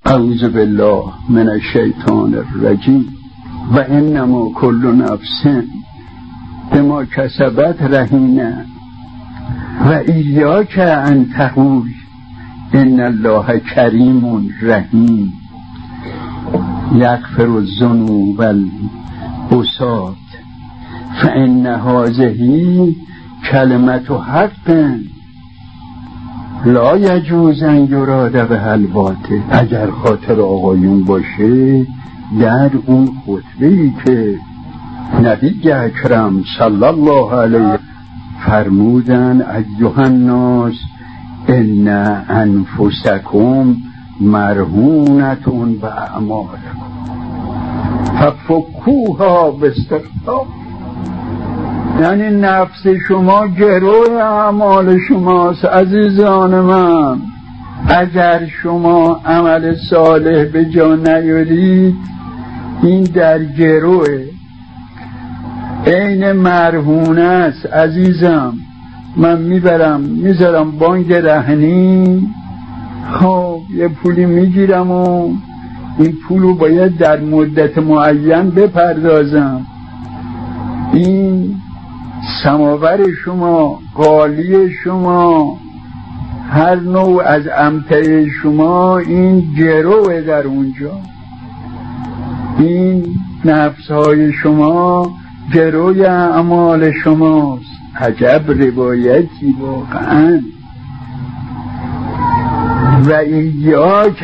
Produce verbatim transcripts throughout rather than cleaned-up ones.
اعوذ بالله من الشیطان الرجیم. و انما کل نفس بما کسبت رهینه و ایاک ان تقول ان الله کریم رحیم یغفر الذنوب والعصات فان هذه کلمة حق لا یجوز ان یراد بها الباطل. اگر خاطر آقایون باشه در اون خطبه‌ای که نبی اکرم صلی الله علیه فرمودن ایها الناس ان انفسکم مرهونتون باعمالکم ففکوها باستغفار، یعنی نفس شما گروه اعمال شماست. عزیزان من، اگر شما عمل صالح به جا نیارید این در گروه عین مرهونه است. عزیزم من میبرم میذارم بانک رهنی، خب یه پولی میگیرم و این پولو باید در مدت معین بپردازم. این سماور شما، قالی شما، هر نوع از امتعه شما این گروه در اونجا. این نفسهای شما گروه اعمال شماست. عجب روایتی واقعا. و ایاک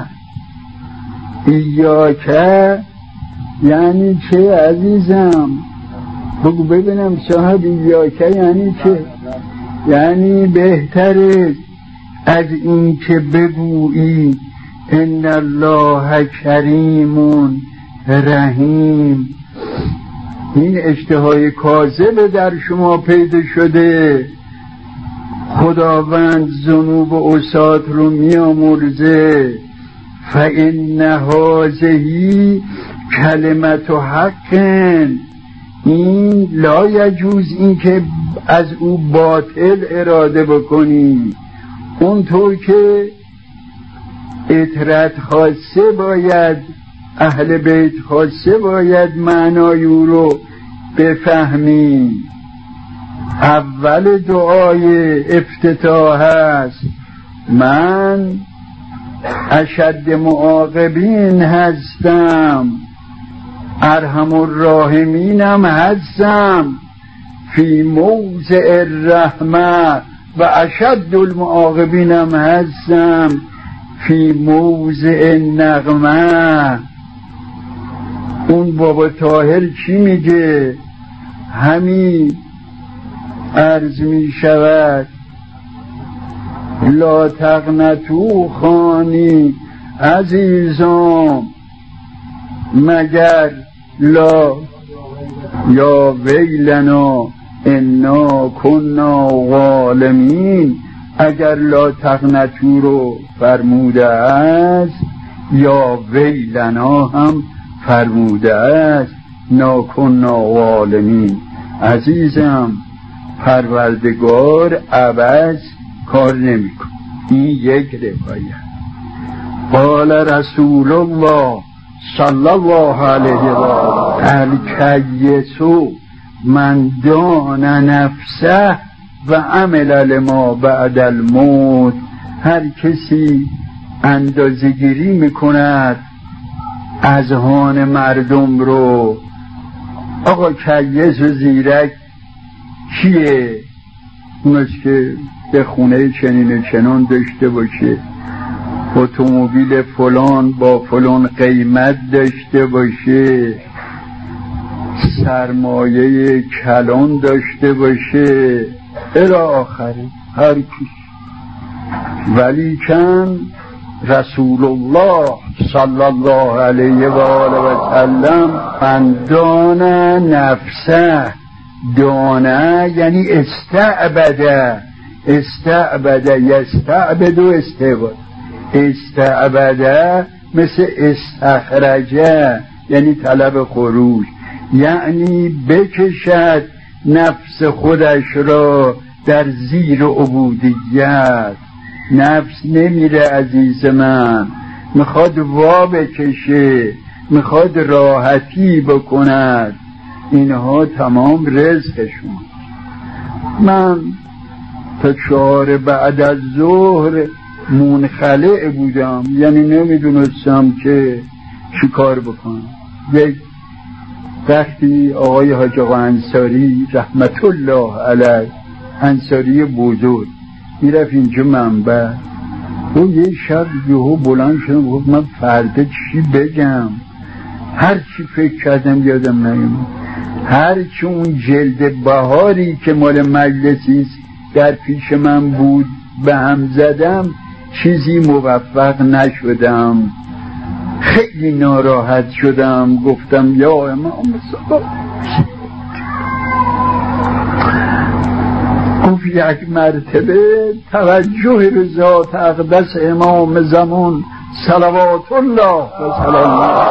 ایاک یعنی چه عزیزم؟ بگو ببینم صاحب ایاک یعنی چه؟ یعنی بهتره از این که بگویی ان الله کریم رحیم. این اشتهای کاذب در شما پیدا شده. خداوند ذنوب و عصات رو میامرزه. فان هذه کلمت حق، این لا یجوز این که از او باطل اراده بکنی. اونطور که اطرت خاصه باید، اهل بیت خاصه باید معنای او رو بفهمی. اول دعای افتتاح است من اشد معاقبین هستم، ارحم الراحمینم هستم، فی موضع الرحمه و اشد المعاقبینم هستم فی موضع النقمه. اون بابا طاهر چی میگه؟ همین عرض می شود لا تقنطوا خانی عزیزان، مگر لا یا ویلنا انا کنا ظالمین. اگر لا تقنطوا رو فرموده است یا ویلنا هم فرموده است نا کنا ظالمین. عزیزم پروردگار عوض کار نمی کن. این یک روایت. قال رسول الله صلی الله علیه و الکیسو من دان نفسه و عمل لما بعد الموت. هر کسی اندازه‌گیری میکند اذهان مردم رو. آقا کیس و زیرک کیه؟ اونست که به خونه چنین چنان داشته باشه، اتومبیل فلان با فلان قیمت داشته باشه، سرمایه کلان داشته باشه الی آخره هر کی. ولی کن رسول الله صلی الله علیه و آله و سلم من دان نفسه، دانه یعنی استعبده، استعبده یستعبد و استعباد. استعبده مثل استخرجه یعنی طلب خروج، یعنی بکشد نفس خودش را در زیر عبودیت. نفس نمیره عزیز من، میخواد وا بکشه، میخواد راحتی بکند، اینها تمام رزقشون. من تا چهار بعد از ظهر منخلع بودم، یعنی نمیدونستم که چی کار بکنم. یک وقتی آقای حاج آقا انصاری رحمت الله علیه، انصاری بزرگ، میرفت اینجا منبر، و یه شب یهو بلند شدم گفت من فردا چی بگم، هر چی فکر کردم یادم نیومد، هر چی اون جلد بهاری که مال مجلسی در پیش من بود به هم زدم، چیزی موفق نشدم. خیلی ناراحت شدم، گفتم یا امام صاحب. گفت یک مرتبه توجه به ذات اقدس امام زمان صلوات الله و سلامه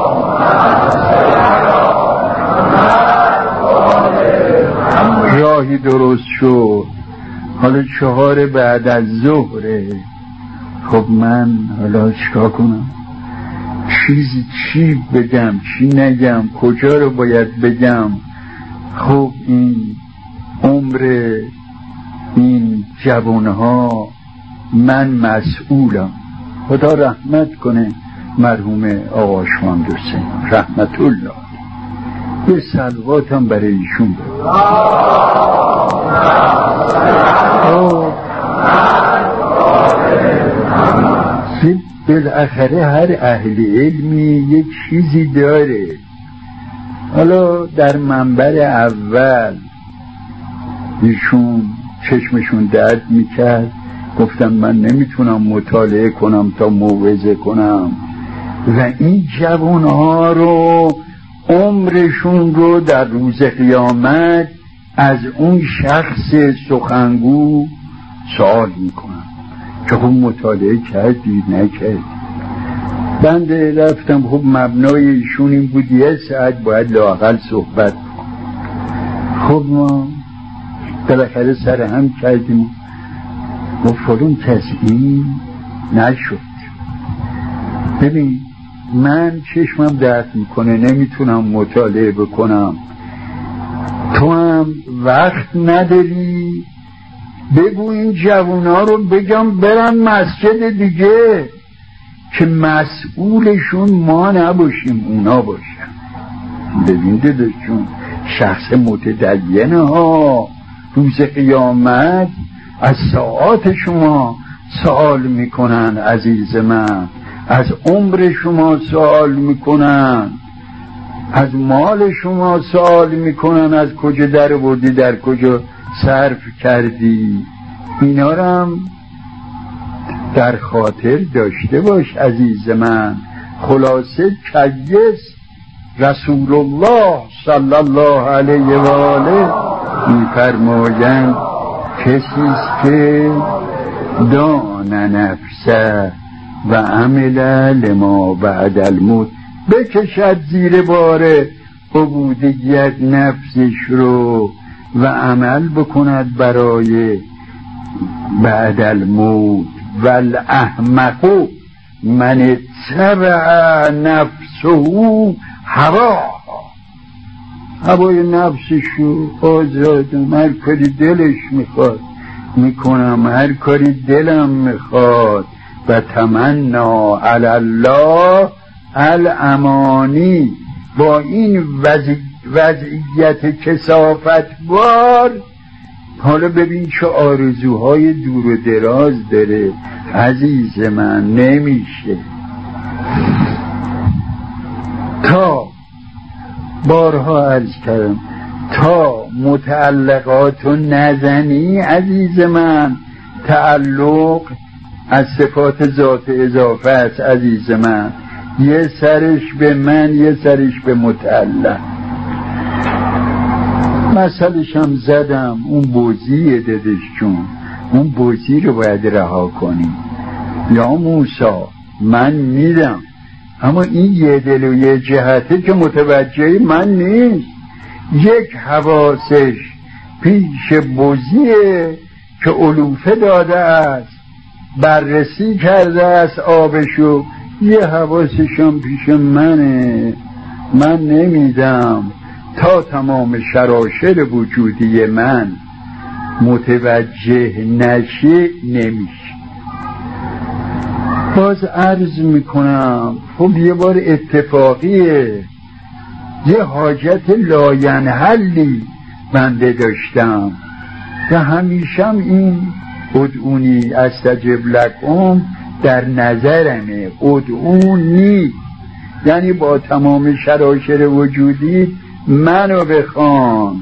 راهی درست شد. حالا چهار بعد از ظهره. خب من حالا چیکار کنم؟ چیزی چی بگم چی نگم، کجا رو باید بگم؟ خب این عمر این جوانها من مسئولم. خدا رحمت کنه مرحوم آقا شامد حسین رحمت الله، یه صلواتم برای ایشون بگم. بالاخره هر اهل علمی یک چیزی داره. حالا در منبر اول ایشون چشمشون درد میکرد، گفتم من نمیتونم مطالعه کنم تا موعظه کنم، و این جوانها رو عمرشون رو در روز قیامت از اون شخص سخنگو سوال میکنم که خب مطالعه کردی نکردی. بنده رفتم، خب مبنای ایشون این بود یه ساعت باید لااقل صحبت کنم. خب ما بالاخره سر هم کردیم و فلان کسی این نشد. ببین من چشمم درد میکنه، نمیتونم مطالعه بکنم، تو هم وقت نداری، بگو این جوونا رو بگم برن مسجد دیگه که مسئولشون ما نباشیم اونا باشن. ببین داداشون شخص متدینه ها روز قیامت از ساعات شما سوال میکنن، عزیز من از عمر شما سوال میکنن، از مال شما سوال میکنن، از کجا در بردی در کجا صرف کردی. اینا رو هم در خاطر داشته باش عزیز من. خلاصه کیس رسول الله صلی الله علیه و آله میفرمایند کسیست که دان نفسه و عمل لما بعد الموت، بکشد زیر بار عبودیت نفسش رو و عمل بکند برای بعد الموت. والاحمق من اتبع نفسه هوا، هوای نفسشو آزادم، هر کاری دلش میخواد میکنم، هر کاری دلم میخواد. و تمنا علی الله الامانی. با این وضع وضعیت کثافت بار حالا ببین چه آرزوهای دور و دراز داره عزیز من. نمیشه تا بارها عرض کردم تا متعلقاتو نزنی عزیز من. تعلق از صفات ذات اضافه است عزیز من، یه سرش به من یه سرش به متعلق. مثلش هم زدم، اون بوزیه دادش چون اون بوزی رو باید رها کنی. یا موسی من میدم، اما این یه دل و یه جهته که متوجه من نیست. یک حواسش پیش بوزیه که علوفه داده است، بررسی کرده است آبشو، یه حواسشم پیش منه، من نمیدم تا تمام شراشر وجودی من متوجه نشه نمیشه. باز عرض میکنم خب یه بار اتفاقیه، یه حاجت لاینحلی بنده داشتم و همیشم این ادعونی استجب لکم در نظرمه. ادعونی یعنی با تمام شراشر وجودی منو بخوان.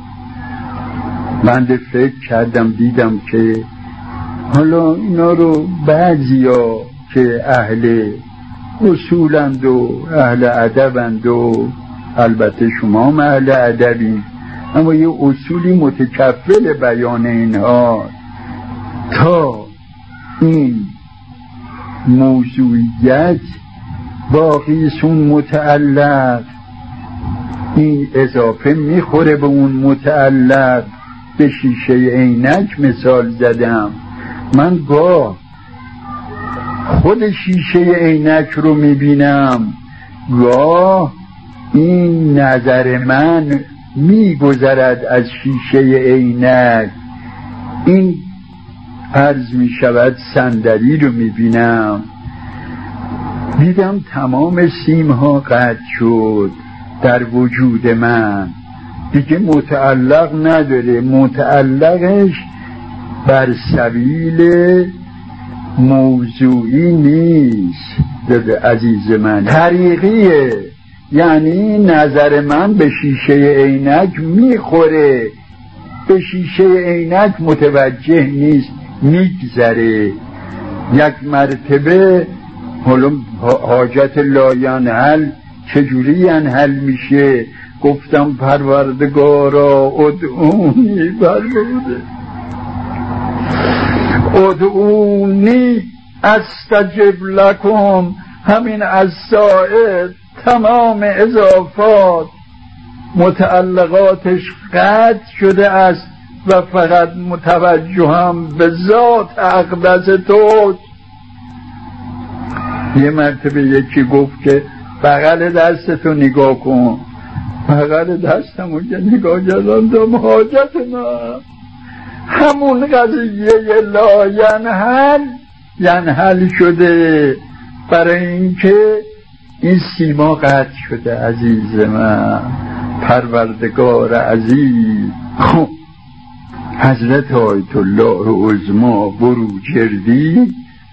بنده فکر کردم دیدم که حالا اینا رو بعضیا که اهل اصولند و اهل ادبند و البته شما هم اهل ادبی، اما یه اصولی متکفل بیان اینها تا این موضوعیت باقیسون متعلق، این اضافه میخوره به اون متعلق. به شیشه عینک مثال زدم، من گاه خود شیشه عینک رو میبینم، گاه این نظر من میگذرد از شیشه عینک. این عرض میشود صندلی رو میبینم، دیدم تمام سیمها قطع شد در وجود من، دیگه متعلق نداره، متعلقش بر سبیل موضوعی نیست عزیز من، طریقیه. یعنی نظر من به شیشه عینک میخوره، به شیشه عینک متوجه نیست، میگذره. یک مرتبه حالا حاجت لاینحل چجوری انحل میشه؟ گفتم پروردگارا ادعونی، فرموده ادعونی استجب لکم. همین از ساعد تمام اضافات متعلقاتش قطع شده است و فقط متوجهم به ذات اقدس توست. یه مرتبه یکی گفت که بغل دستتو نگاه کن، بغل دستمو که نگاه کردم دم حاجت من همون قضیه لاینحل ینحل شده، برای اینکه این سیما قطع شده عزیز من، پروردگار عزیز. خب حضرت آیت الله عظما بروجردی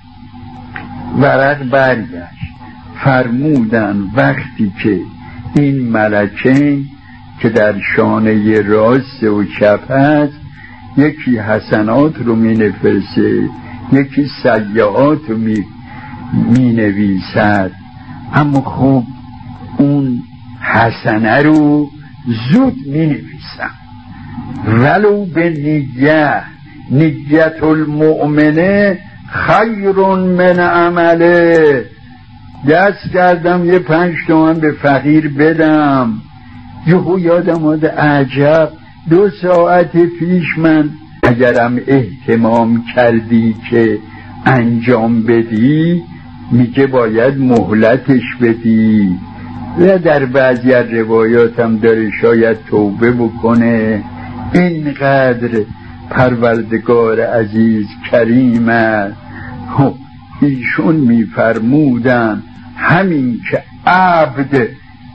ورق برگشت، فرمودن وقتی که این ملکین که در شانه راست و چپ هست، یکی حسنات رو می نفرسه، یکی سیئات رو می, می نویسد، اما خب اون حسنه رو زود می نویسم، ولو به نیه، نیت المؤمنه خیر من عمله. دست کردم یه پنج تومن به فقیر بدم، یهو یادم آمد عجب دو ساعت پیش من اگرم اهتمام کردی که انجام بدی، میگه باید مهلتش بدی. و در بعضی از روایاتم داره شاید توبه بکنه. اینقدر پروردگار عزیز کریم است. خب ایشون میفرمودن همین که عبد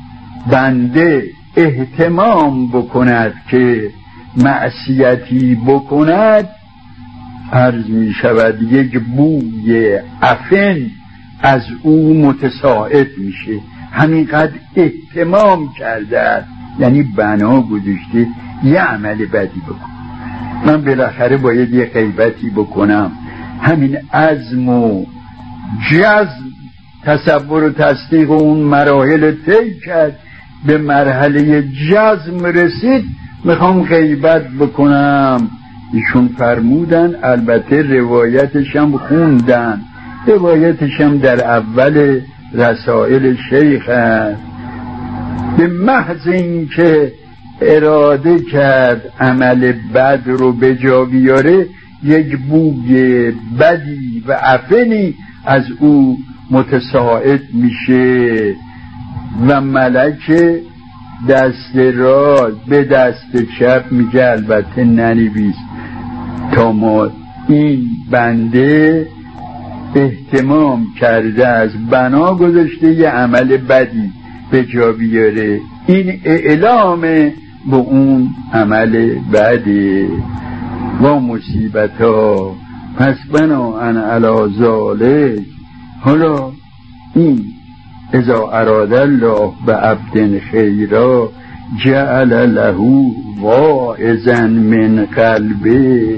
بنده اهتمام بکند که معصیتی بکند، عرض می شود یک بوی عفن از او متساعد میشه. همینقدر اهتمام کرده، یعنی بنا گذاشته یه عمل بدی بکن، من بالاخره باید یه غیبتی بکنم. همین عزم و جزم، تصور و تصدیق اون مراحل طی کرد، به مرحله جزم رسید میخوام غیبت بکنم. ایشون فرمودن، البته روایتشم خوندن، روایتشم در اول رسائل شیخ هست، به محض این که اراده کرد عمل بد رو به جا بیاره، یک بوی بدی و عفنی از او متساعد میشه و ملک دست راست به دست چپ میگه البته ننویس تا ما این بنده اهتمام کرده از بنا گذاشته یه عمل بدی به جا بیاره، این اعلام به اون عمل بده و مصیبت ها. پس بنا ان علی ذالک، حالا این اذا اراد الله به عبد خیرا جعل له واعظا من قلبه.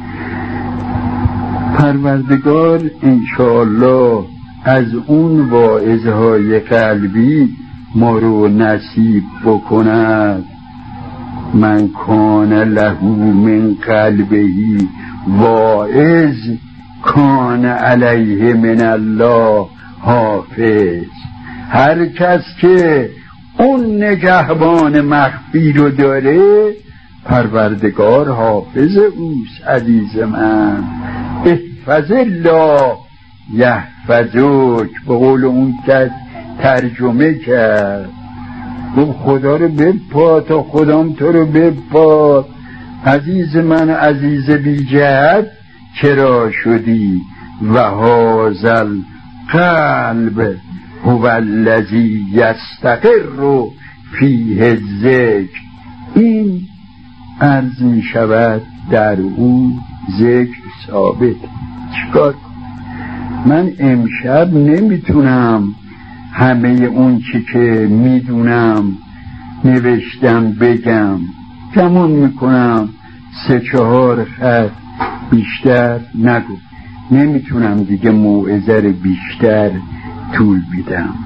پروردگار انشاءالله از اون واعظهای قلبی ما رو نصیب بکند. من کان له من قلبه واعظ کان علیه من الله حافظ. هر کس که اون نگهبان مخفی رو داره پروردگار حافظ اوست. عزیز من، احفظ الله یحفظک، به قول اون کس ترجمه کرد، گفت خدا رو بپا تا خدام تو رو بپا. عزیز من عزیز بی جهت چرا شدی؟ و هذا القلب هو الذی یستقر فیه الذکر. این عرض می شود در اون ذکر ثابت. چیکار من امشب نمیتونم همه اون چی که میدونم نوشتم بگم، گمان میکنم سه چهار خط بیشتر نگو، نمیتونم دیگه موعظه بیشتر طول بیدم.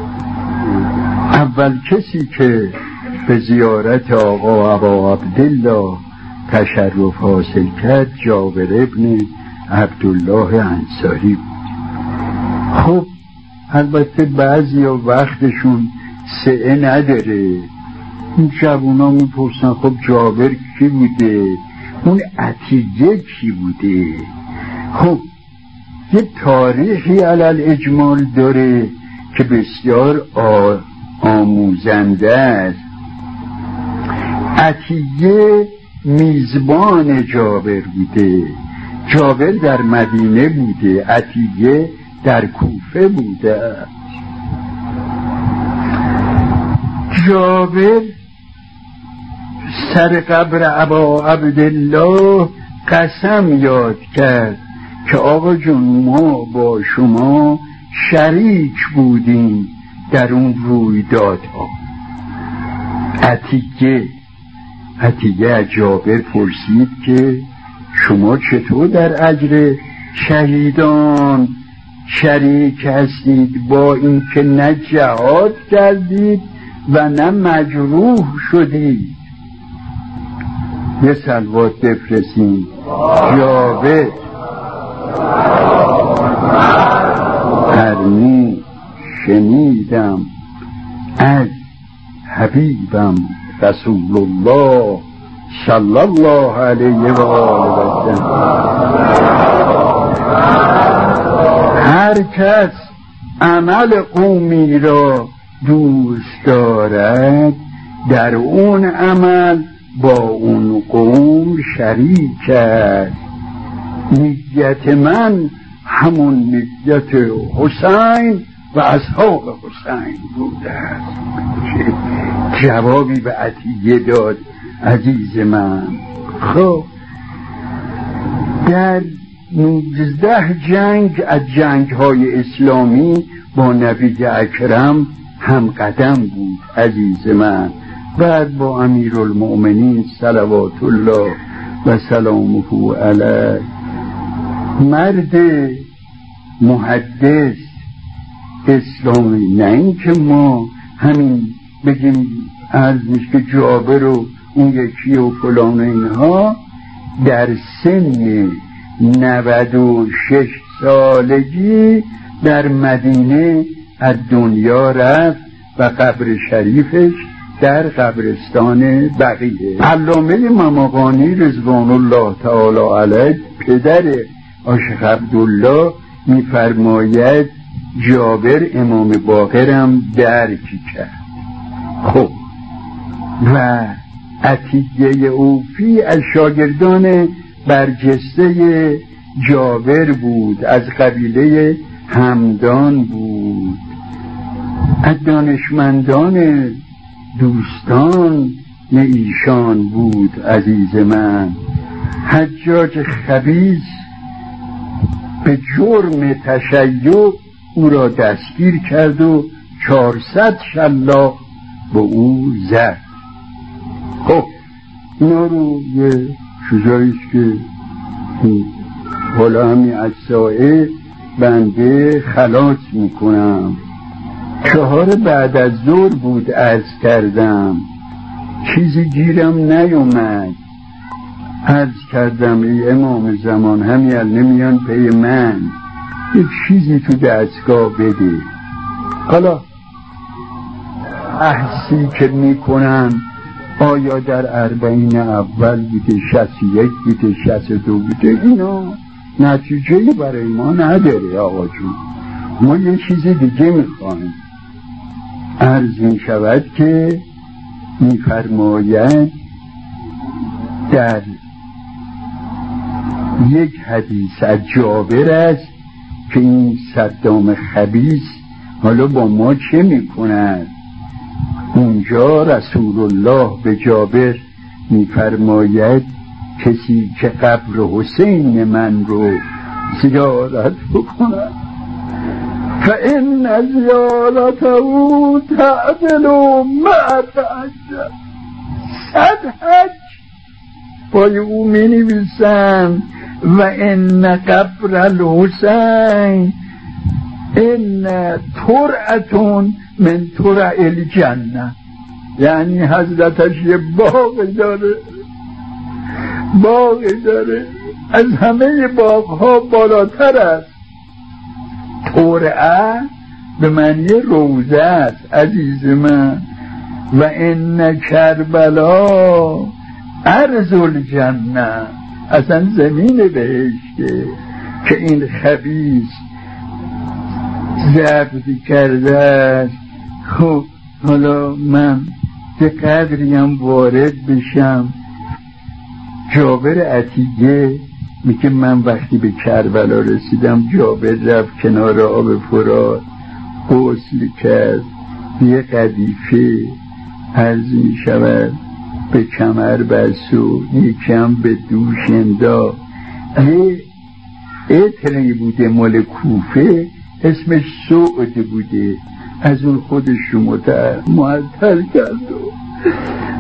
اول کسی که به زیارت آقا ابا عبدالله تشرف حاصل کرد جابر ابن عبدالله انصاری بود. خب البته بعضی ها وقتشون سعه نداره، این جوونا میپرسن خب جابر کی بوده؟ اون عتیقه کی بوده؟ خب یه تاریخی علل اجمال داره که بسیار آموزنده است. عتیقه میزبان جابر بوده، جابر در مدینه بوده، عتیقه در کوفه بوده. جابر سر قبر ابا عبدالله قسم یاد کرد که آقا جون ما با شما شریک بودیم در اون رویدادها. عتیقه عتیقه از جابر پرسید که شما چطور در اجر شهیدان شریک هستید با این که نه جهاد کردید و نه مجروح شدید؟ یه صلوات بفرستیم. جابر قرنی شنیدم از حبیبم رسول الله صلی الله علیه و آله و سلم. هر کس عمل قومی را دوست دارد در اون عمل با اون قوم شریک است. نیت من همون نیت حسین و اصحاب حسین بوده است. جوابی به عتیقه داد عزیز من. خب در نوزده جنگ از جنگ های اسلامی با نبی اکرم هم قدم بود عزیز من. بعد با امیر المؤمنین صلوات الله و سلامه علیه، مرد محدث اسلامی، نه این که ما همین بگیم عرض میشه که جابر و اون یکی و فلان اینها، در سن نود و شش سالگی در مدینه از دنیا رفت و قبر شریفش در قبرستان بقیه. علامه مماقانی رضوان الله تعالی علیه پدر عاشق عبدالله میفرماید جابر امام باقرم درک کرد. خب و عتیقه اوفی از شاگردان برجسته جابر بود، از قبیله همدان بود، از دانشمندان دوستان ایشان بود. عزیز من، حجاج خبیث به جرم تشیع او را دستگیر کرد و چهارصد شلاق به او زد. خب اینا رو یه چیزاییست که حالا همین از سایه بنده خلاص میکنم. چهار بعد از ظهر بود عرض کردم، چیزی گیرم نیومد. عرض کردم ای امام زمان، همین نمیان پی من، یک چیزی تو دستگاه بده. حالا احسی که میکنم آیا در اربعین اول بوده، شصت و یک بوده، شصت و دو بوده، اینا نتیجه برای ما نداره آقا جون، ما یه چیز دیگه میخوایم. عرض می شود که میفرماید در یک حدیث از جابر است که این صدام خبیث حالا با ما چه میکند. اونجا رسول الله به جابر میفرماید کسی که قبر حسین من رو زیارت بکند فإن زیارته تعدل مئة حج، صد حج پای او می نویسن. و ان قبر الحسین ان ترعتون من ترع الجنه، یعنی حضرتش یه باغ داره، باغ داره از همه باغها بالاتر است. ترعه به معنی روضه است عزیز من. و ان کربلا ارض الجنه، اصلا زمین بهشته که این خبیث ضبط کرده است. خب حالا من به قدریم وارد بشم. جابر عتیقه میگه من وقتی به کربلا رسیدم، جابر رفت کنار آب فرات غسل کرد، یه قدیفه عرض می شود به کمر بست و یکم به دوش انداخت. یه عطری بوده مال کوفه اسمش سعد بوده، از اون خودش رو معطر کرد و